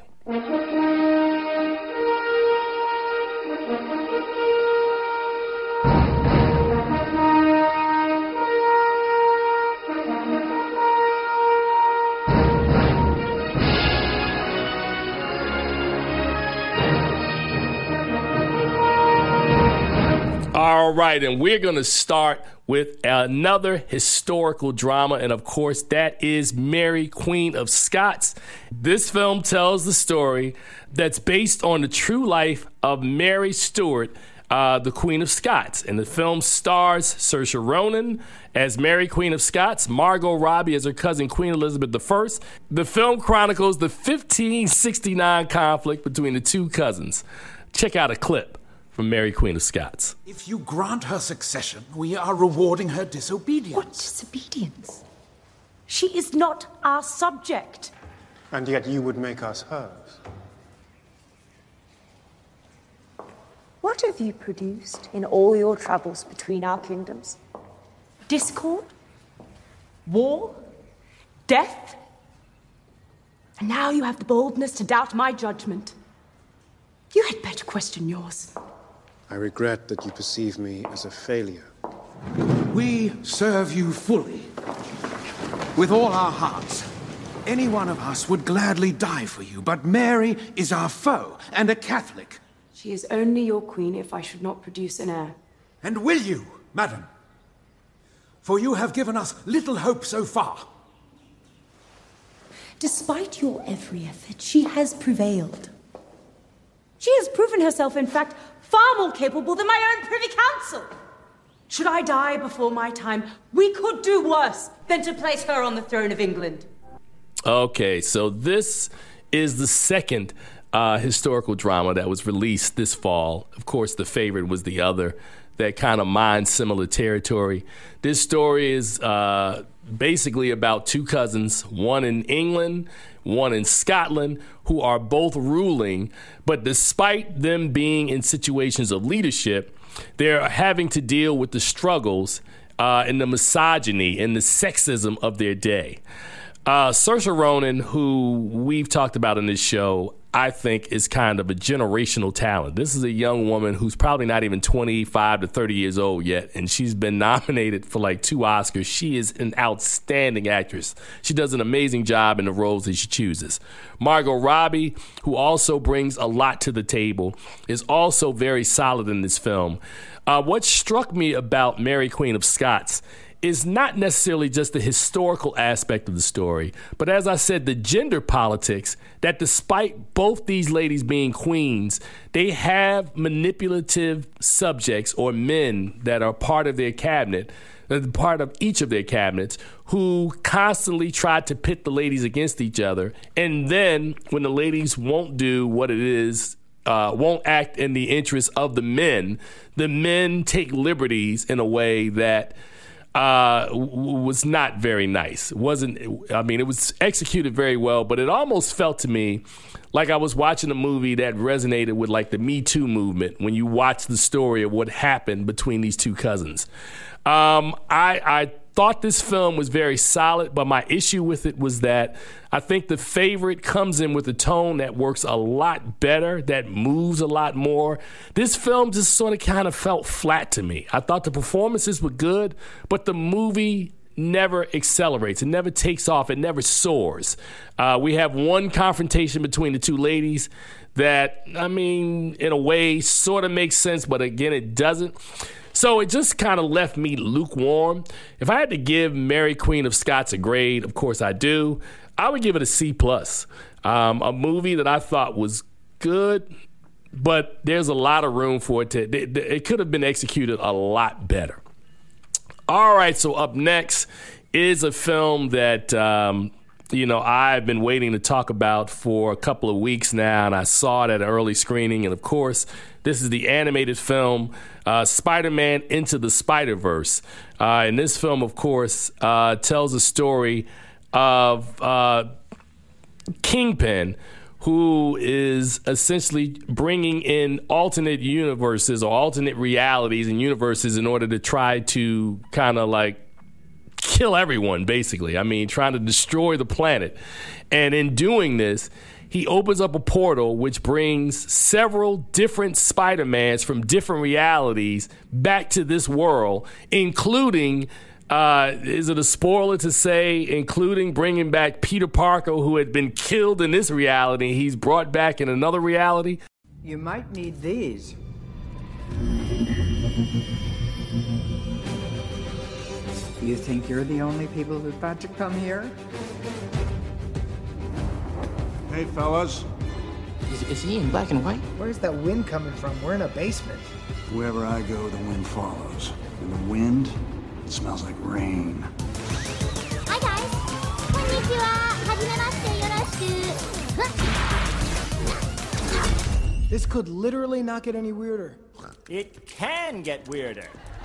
All right, and we're going to start with another historical drama, and of course, that is Mary, Queen of Scots. This film tells the story that's based on the true life of Mary Stuart, the Queen of Scots. And the film stars Saoirse Ronan as Mary, Queen of Scots, Margot Robbie as her cousin, Queen Elizabeth I. The film chronicles the 1569 conflict between the two cousins. Check out a clip from Mary, Queen of Scots. If you grant her succession, we are rewarding her disobedience. What disobedience? She is not our subject. And yet you would make us hers. What have you produced in all your travels between our kingdoms? Discord? War? Death? And now you have the boldness to doubt my judgment. You had better question yours. I regret that you perceive me as a failure. We serve you fully, with all our hearts. Any one of us would gladly die for you, but Mary is our foe and a Catholic. She is only your queen if I should not produce an heir. And will you, madam? For you have given us little hope so far. Despite your every effort, she has prevailed. She has proven herself, in fact, far more capable than my own Privy Council. Should I die before my time, we could do worse than to place her on the throne of England. Okay, so this is the second historical drama that was released this fall. Of course, The Favorite was the other that kind of mined similar territory. This story is basically about two cousins, one in England, one in Scotland, who are both ruling, but despite them being in situations of leadership, they're having to deal with the struggles and the misogyny and the sexism of their day. Saoirse Ronan, who we've talked about in this show, I think is kind of a generational talent. This is a young woman who's probably not even 25 to 30 years old yet, and she's been nominated for like 2 Oscars. She is an outstanding actress. She does an amazing job in the roles that she chooses. Margot Robbie, who also brings a lot to the table, is also very solid in this film. What struck me about Mary, Queen of Scots is not necessarily just the historical aspect of the story, but as I said, the gender politics, that despite both these ladies being queens, they have manipulative subjects or men that are part of their cabinet, part of each of their cabinets, who constantly try to pit the ladies against each other. And then when the ladies won't do what it is, won't act in the interest of the men take liberties in a way that was not very nice. It was executed very well, but it almost felt to me like I was watching a movie that resonated with like the Me Too movement when you watch the story of what happened between these two cousins. I thought this film was very solid, but my issue with it was that I think The Favorite comes in with a tone that works a lot better, that moves a lot more. This film just sort of kind of felt flat to me. I thought the performances were good, but the movie never accelerates. It never takes off. It never soars. We have one confrontation between the two ladies that, in a way, sort of makes sense, but again, it doesn't. So it just kind of left me lukewarm. If I had to give Mary, Queen of Scots a grade, of course I do, I would give it a C+. A movie that I thought was good, but there's a lot of room for it it could have been executed a lot better. All right, so up next is a film that I've been waiting to talk about for a couple of weeks now, and I saw it at an early screening. And of course, this is the animated film Spider-Man Into the Spider-Verse. And this film, of course, tells a story of Kingpin, who is essentially bringing in alternate universes or alternate realities and universes in order to try to kind of like kill everyone, basically. I mean, trying to destroy the planet. And in doing this, he opens up a portal which brings several different Spider-Mans from different realities back to this world, including, is it a spoiler to say, including bringing back Peter Parker, who had been killed in this reality. He's brought back in another reality. You might need these. You think you're the only people who've about to come here? Hey, fellas. Is he in black and white? Where's that wind coming from? We're in a basement. Wherever I go, the wind follows. And the wind, it smells like rain. Hi guys. Konnichiwa. Hajimemashite. Yoroshiku. This could literally not get any weirder. It can get weirder.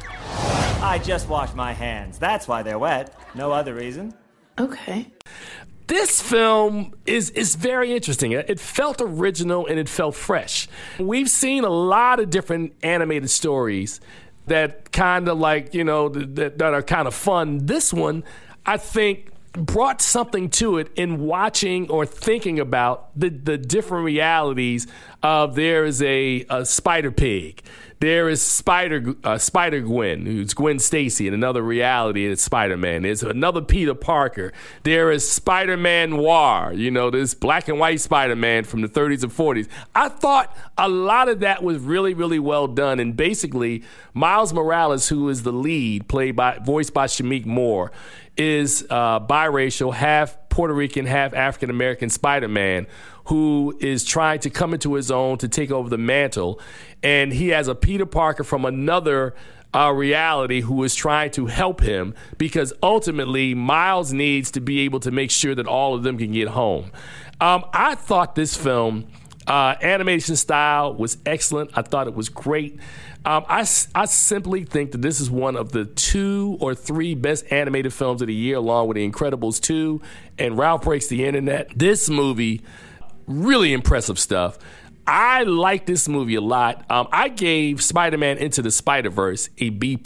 I just washed my hands. That's why they're wet. No other reason. Okay. This film is very interesting. It felt original and it felt fresh. We've seen a lot of different animated stories that kind of like, that are kind of fun. This one, I think, brought something to it in watching or thinking about the different realities of there is a Spider Pig. There is Spider-Gwen, who's Gwen Stacy in another reality. It's Spider-Man. There's another Peter Parker. There is Spider-Man Noir, this black and white Spider-Man from the 30s and 40s. I thought a lot of that was really, really well done. And basically, Miles Morales, who is the lead, voiced by Shameik Moore, is biracial, half Puerto Rican, half African American Spider-Man, who is trying to come into his own to take over the mantle. And he has a Peter Parker from another reality who is trying to help him, because ultimately Miles needs to be able to make sure that all of them can get home. I thought this film, animation style, was excellent. I thought it was great. I simply think that this is one of the 2 or 3 best animated films of the year, along with The Incredibles 2 and Ralph Breaks the Internet. This movie, really impressive stuff. I like this movie a lot. I gave Spider-Man Into the Spider-Verse a B+.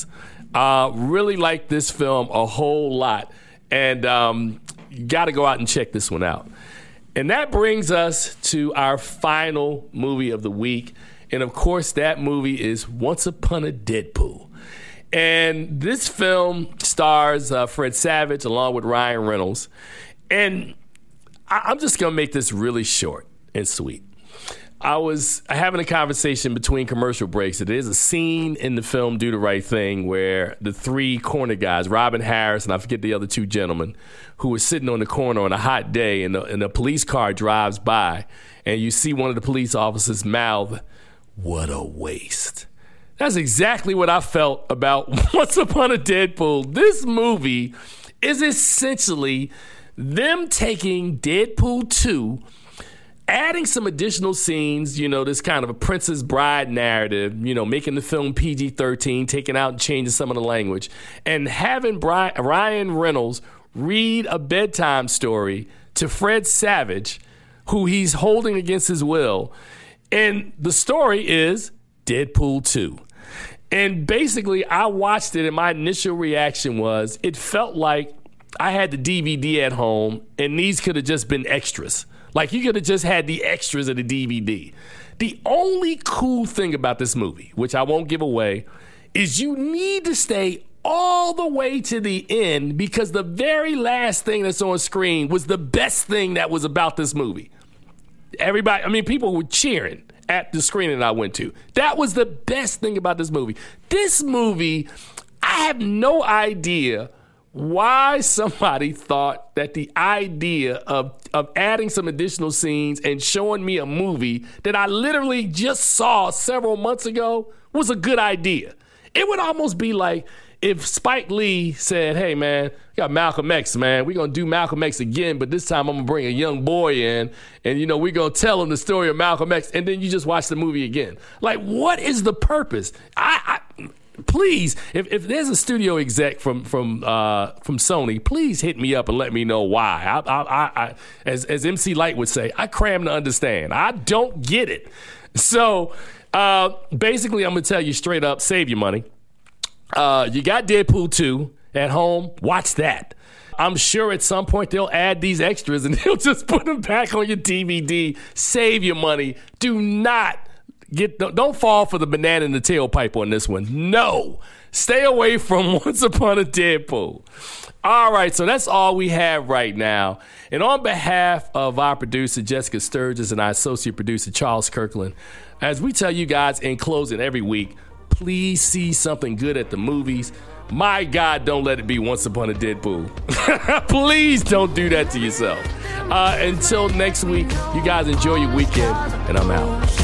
Really like this film a whole lot. And you got to go out and check this one out. And that brings us to our final movie of the week. And of course, that movie is Once Upon a Deadpool. And this film stars Fred Savage along with Ryan Reynolds. And I'm just going to make this really short and sweet. I was having a conversation between commercial breaks. There's a scene in the film Do the Right Thing where the 3 corner guys, Robin Harris and I forget the other 2 gentlemen, who were sitting on the corner on a hot day, and a police car drives by, and you see one of the police officers mouth, "What a waste." That's exactly what I felt about Once Upon a Deadpool. This movie is essentially them taking Deadpool 2, adding some additional scenes, this kind of a Princess Bride narrative, making the film PG-13, taking out and changing some of the language, and having Ryan Reynolds read a bedtime story to Fred Savage, who he's holding against his will. And the story is Deadpool 2. And basically, I watched it, and my initial reaction was, it felt like I had the DVD at home, and these could have just been extras. Like, you could have just had the extras of the DVD. The only cool thing about this movie, which I won't give away, is you need to stay all the way to the end, because the very last thing that's on screen was the best thing that was about this movie. People were cheering at the screening I went to. That was the best thing about this movie. This movie, I have no idea why somebody thought that the idea of adding some additional scenes and showing me a movie that I literally just saw several months ago was a good idea. It would almost be like if Spike Lee said, hey, man, we got Malcolm X, man. We're going to do Malcolm X again, but this time I'm going to bring a young boy in, and, we're going to tell him the story of Malcolm X, and then you just watch the movie again. Like, what is the purpose? Please, if there's a studio exec from Sony, please hit me up and let me know why. I as MC Light would say, I cram to understand. I don't get it. So basically, I'm going to tell you straight up, save your money. You got Deadpool 2 at home. Watch that. I'm sure at some point they'll add these extras and they'll just put them back on your DVD. Save your money. Do not don't fall for the banana in the tailpipe on this one. No. Stay away from Once Upon a Deadpool. All right, so that's all we have right now. And on behalf of our producer, Jessica Sturgis, and our associate producer, Charles Kirkland, as we tell you guys in closing every week, please see something good at the movies. My God, don't let it be Once Upon a Deadpool. Please don't do that to yourself. Until next week, you guys enjoy your weekend, and I'm out.